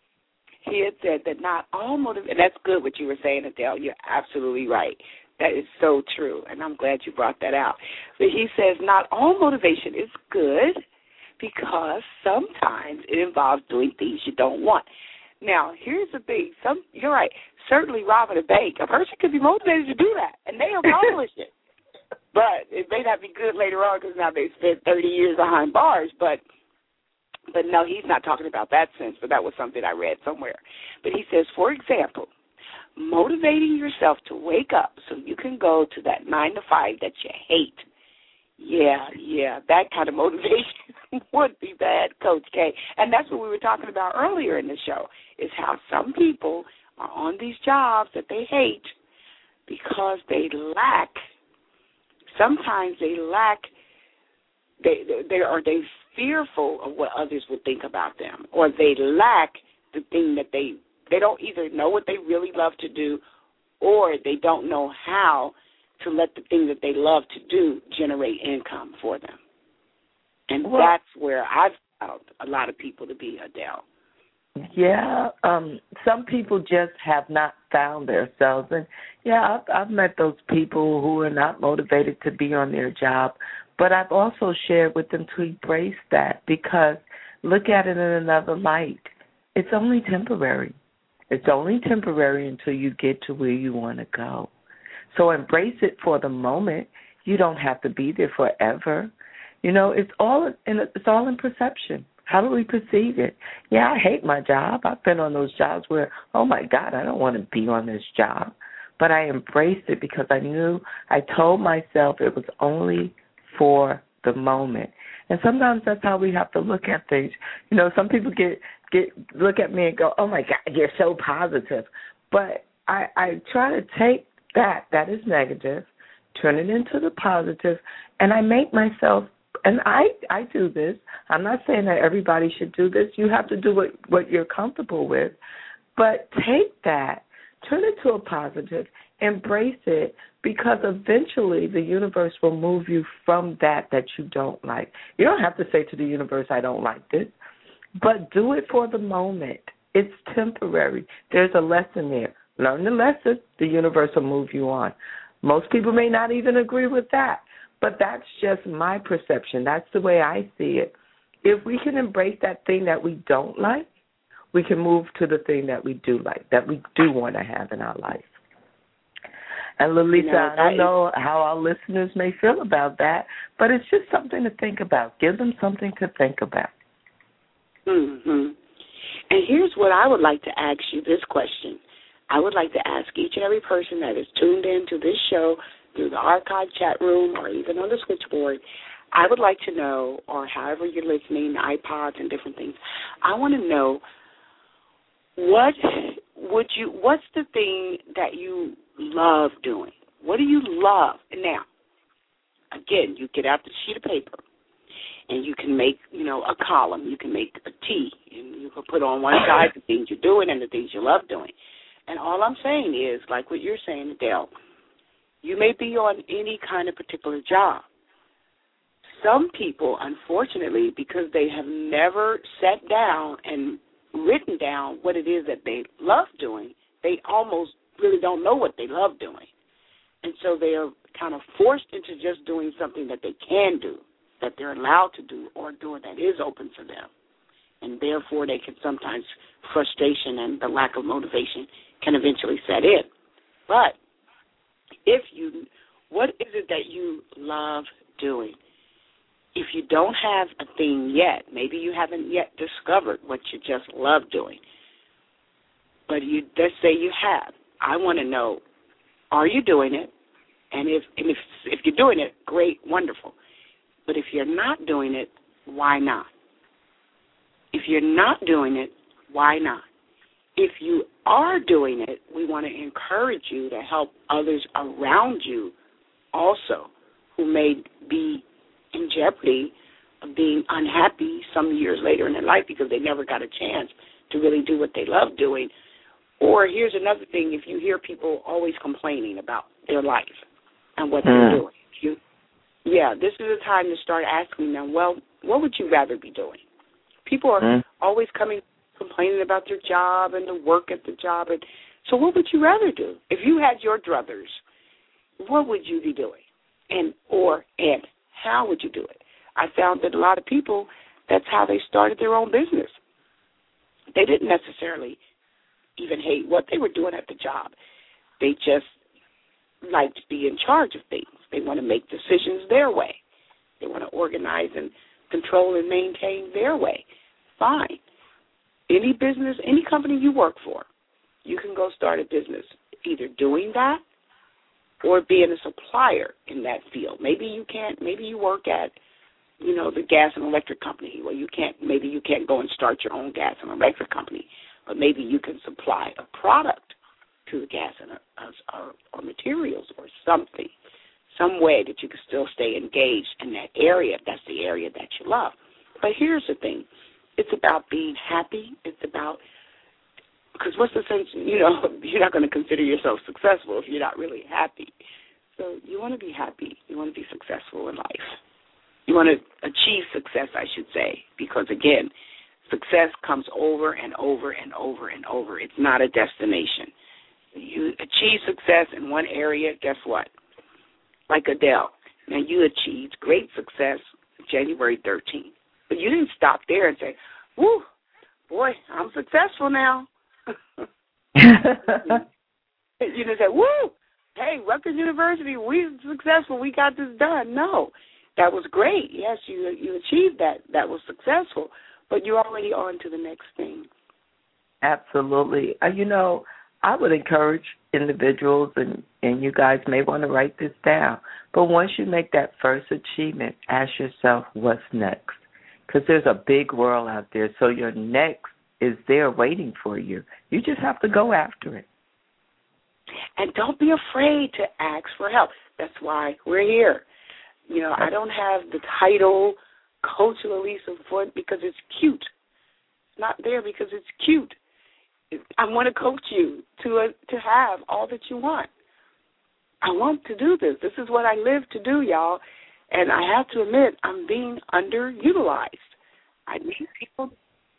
he had said that not all motivation, and that's good what you were saying, Adele. You're absolutely right. That is so true, and I'm glad you brought that out. But he says not all motivation is good because sometimes it involves doing things you don't want. Now, here's the thing. Some, you're right. Certainly robbing a bank, a person could be motivated to do that, and they accomplish it. But it may not be good later on because now they spent thirty years behind bars. But but no, he's not talking about that sense, but that was something I read somewhere. But he says, for example, motivating yourself to wake up so you can go to that nine to five that you hate. Yeah, yeah, that kind of motivation would be bad, Coach K. And that's what we were talking about earlier in the show, is how some people are on these jobs that they hate because they lack, sometimes they lack, they, they are they fearful of what others would think about them, or they lack the thing that they, they don't either know what they really love to do, or they don't know how to let the thing that they love to do generate income for them. And well, that's where I've found a lot of people to be, Adele. Yeah, um, some people just have not found themselves. And, yeah, I've, I've met those people who are not motivated to be on their job, but I've also shared with them to embrace that because look at it in another light. It's only temporary. It's only temporary until you get to where you want to go. So embrace it for the moment. You don't have to be there forever. You know, it's all in it's all in perception. How do we perceive it? Yeah, I hate my job. I've been on those jobs where, oh, my God, I don't want to be on this job. But I embraced it because I knew, I told myself it was only for the moment. And sometimes that's how we have to look at things. You know, some people get, get look at me and go, oh, my God, you're so positive. But I, I try to take that, that is negative, turn it into the positive, and I make myself, and I, I do this. I'm not saying that everybody should do this. You have to do what, what you're comfortable with. But take that, turn it to a positive, embrace it, because eventually the universe will move you from that that you don't like. You don't have to say to the universe, I don't like this, but do it for the moment. It's temporary. There's a lesson there. Learn the lesson, the universe will move you on. Most people may not even agree with that, but that's just my perception. That's the way I see it. If we can embrace that thing that we don't like, we can move to the thing that we do like, that we do want to have in our life. And, Lalisa, you know, I don't know how our listeners may feel about that, but it's just something to think about. Give them something to think about. Mm-hmm. And here's what I would like to ask you, this question. I would like to ask each and every person that is tuned in to this show through the archive chat room or even on the switchboard, I would like to know, or however you're listening, iPods and different things, I want to know what would you, what's the thing that you love doing? What do you love? And now, again, you get out the sheet of paper and you can make, you know, a column. You can make a T, and you can put on one side the things you're doing and the things you love doing. And all I'm saying is, like what you're saying, Adele, you may be on any kind of particular job. Some people, unfortunately, because they have never sat down and written down what it is that they love doing, they almost really don't know what they love doing. And so they are kind of forced into just doing something that they can do, that they're allowed to do, or doing that is open for them. and therefore they can sometimes frustration and the lack of motivation can eventually set in. But if you, what is it that you love doing? If you don't have a thing yet, maybe you haven't yet discovered what you just love doing, but you, let's say you have. I want to know, are you doing it? And if and if if you're doing it, great, wonderful. But if you're not doing it, why not? If you're not doing it, why not? If you are doing it, we want to encourage you to help others around you also who may be in jeopardy of being unhappy some years later in their life because they never got a chance to really do what they love doing. Or here's another thing, if you hear people always complaining about their life and what mm. they're doing, you, yeah, this is a time to start asking them, well, what would you rather be doing? People are mm. always coming, complaining about their job and the work at the job. And so what would you rather do? If you had your druthers, what would you be doing? And or and how would you do it? I found that a lot of people, that's how they started their own business. They didn't necessarily even hate what they were doing at the job. They just liked to be in charge of things. They want to make decisions their way. They want to organize and control and maintain their way. Fine. Any business, any company you work for, you can go start a business either doing that or being a supplier in that field. Maybe you can't, maybe you work at, you know, the gas and electric company. Well, you can't, maybe you can't go and start your own gas and electric company, but maybe you can supply a product to the gas and or, or materials or something, some way that you can still stay engaged in that area if that's the area that you love. But here's the thing. It's about being happy. It's about, because what's the sense, you know, you're not going to consider yourself successful if you're not really happy. So you want to be happy. You want to be successful in life. You want to achieve success, I should say, because, again, success comes over and over and over and over. It's not a destination. You achieve success in one area, guess what? Like Adele. Now, you achieved great success January thirteenth. But you didn't stop there and say, woo, boy, I'm successful now. You didn't say, woo, hey, Rutgers University, we're successful. We got this done. No, that was great. Yes, you you achieved that. That was successful. But you're already on to the next thing. Absolutely. Uh, you know, I would encourage individuals, and, and you guys may want to write this down, but once you make that first achievement, ask yourself, what's next? Because there's a big world out there, so your next is there waiting for you. You just have to go after it. And don't be afraid to ask for help. That's why we're here. You know, I don't have the title Coach Lalisa Ford because it's cute. It's not there because it's cute. I want to coach you to uh, to have all that you want. I want to do this. This is what I live to do, y'all. And I have to admit, I'm being underutilized. I need people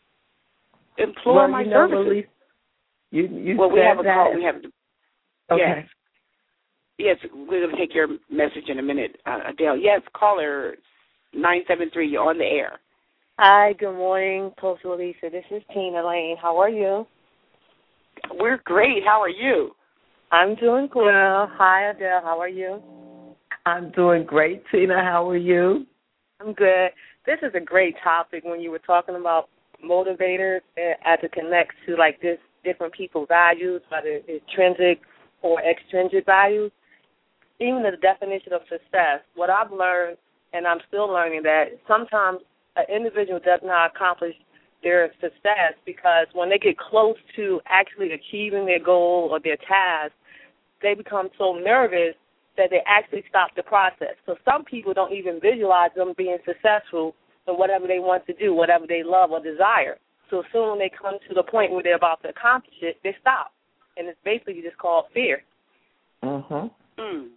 to employ well, my you know, services. Elise, you, you well, said we have a that. call. We have to, okay. Yes. Yes, we're going to take your message in a minute, uh, Adele. Yes, caller nine seven three, you're on the air. Hi, good morning, Coach Lalisa. This is Tina Lane. How are you? We're great. How are you? I'm doing well. Hi, Adele. How are you? I'm doing great, Tina. How are you? I'm good. This is a great topic when you were talking about motivators as it connects to, like, this different people's values, whether it's intrinsic or extrinsic values. Even the definition of success, what I've learned, and I'm still learning, that sometimes an individual does not accomplish their success because when they get close to actually achieving their goal or their task, they become so nervous that they actually stop the process. So some people don't even visualize them being successful in whatever they want to do, whatever they love or desire. So soon when they come to the point where they're about to accomplish it, they stop. And it's basically just called fear. Mm-hmm. Mm.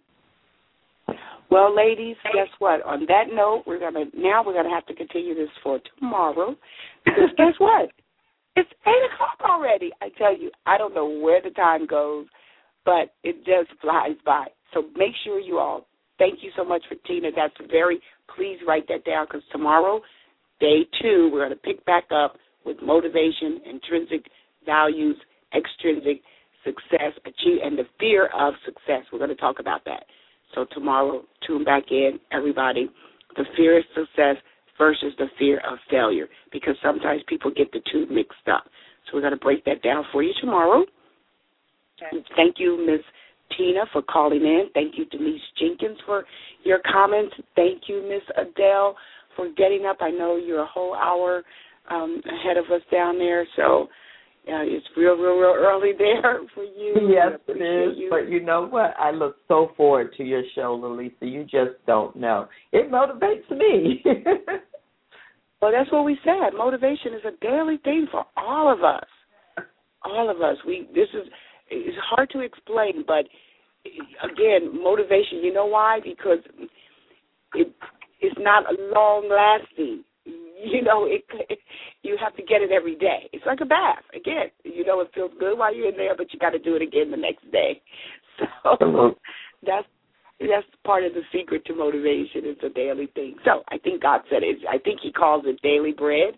Well, ladies, guess what? On that note, we're gonna now we're gonna have to continue this for tomorrow because guess what? It's eight o'clock already. I tell you, I don't know where the time goes, but it just flies by. So make sure you all thank you so much for Tina. That's very. Please write that down because tomorrow, day two, we're gonna pick back up with motivation, intrinsic values, extrinsic success, achieve, and the fear of success. We're going to talk about that. So tomorrow, tune back in, everybody. The fear of success versus the fear of failure, because sometimes people get the two mixed up. So we're going to break that down for you tomorrow. Okay. Thank you, Miz Tina, for calling in. Thank you, Denise Jenkins, for your comments. Thank you, Miss Adele, for getting up. I know you're a whole hour um, ahead of us down there, so uh, it's real, real, real early there for you. Yes, it is. You. But you know what? I look so forward to your show, Lalisa. You just don't know. It motivates me. Well, that's what we said. Motivation is a daily thing for all of us. All of us. We. This is. It's hard to explain, but again, motivation. You know why? Because it. It's not long lasting. You know, it, you have to get it every day. It's like a bath. Again, you know, it feels good while you're in there, but you got to do it again the next day. So that's that's part of the secret to motivation. It's a daily thing. So I think God said it. I think He calls it daily bread.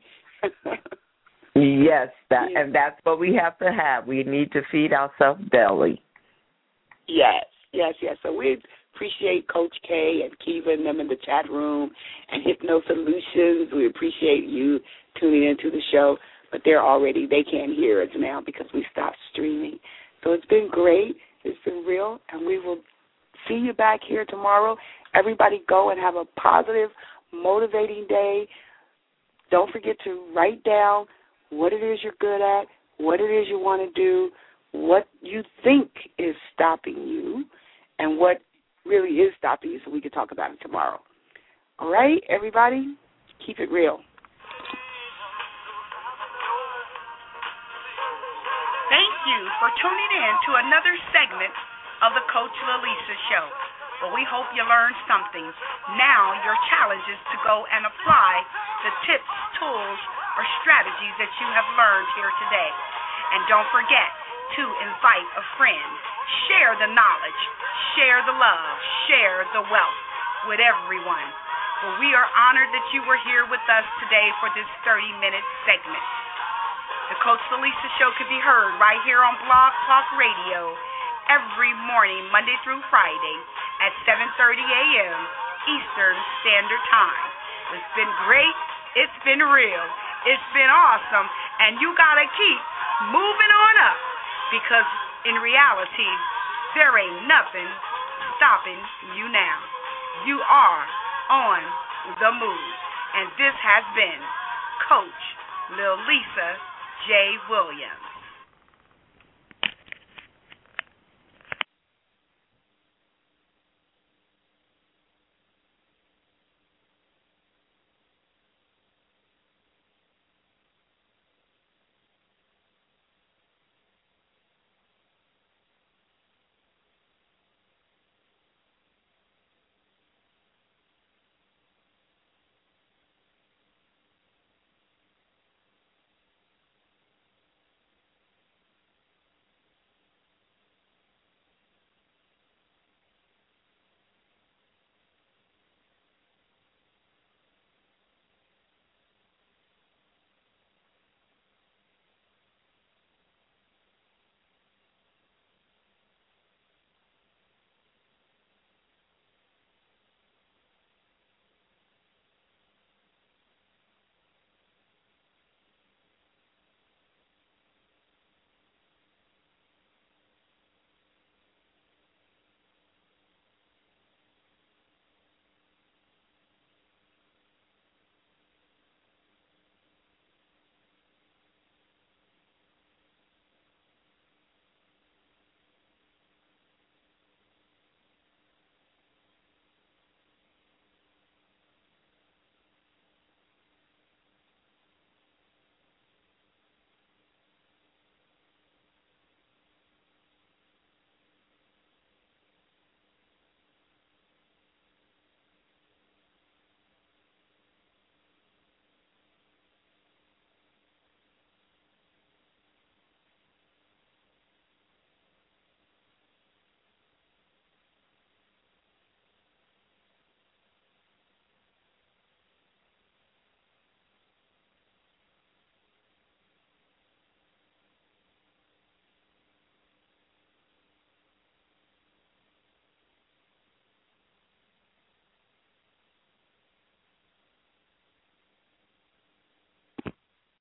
Yes, that and that's what we have to have. We need to feed ourselves daily. Yes, yes, yes. So we appreciate Coach K and Kiva and them in the chat room and Hypno Solutions. We appreciate you tuning into the show, but they're already, they can't hear us now because we stopped streaming. So it's been great. It's been real, and we will see you back here tomorrow. Everybody go and have a positive, motivating day. Don't forget to write down what it is you're good at, what it is you want to do, what you think is stopping you, and what really is stopping you, so we can talk about it tomorrow. All right, everybody? Keep it real. Thank you for tuning in to another segment of the Coach Lalisa Show. Well, we hope you learned something. Now your challenge is to go and apply the tips, tools, or strategies that you have learned here today. And don't forget to invite a friend. Share the knowledge, share the love, share the wealth with everyone. Well, we are honored that you were here with us today for this thirty-minute segment. The Coach Lalisa Show can be heard right here on Blog Talk Radio every morning, Monday through Friday at seven thirty a.m. Eastern Standard Time. It's been great. It's been real. It's been awesome. And you got to keep moving on up, because in reality, there ain't nothing stopping you now. You are on the move. And this has been Coach Lalisa J. Williams.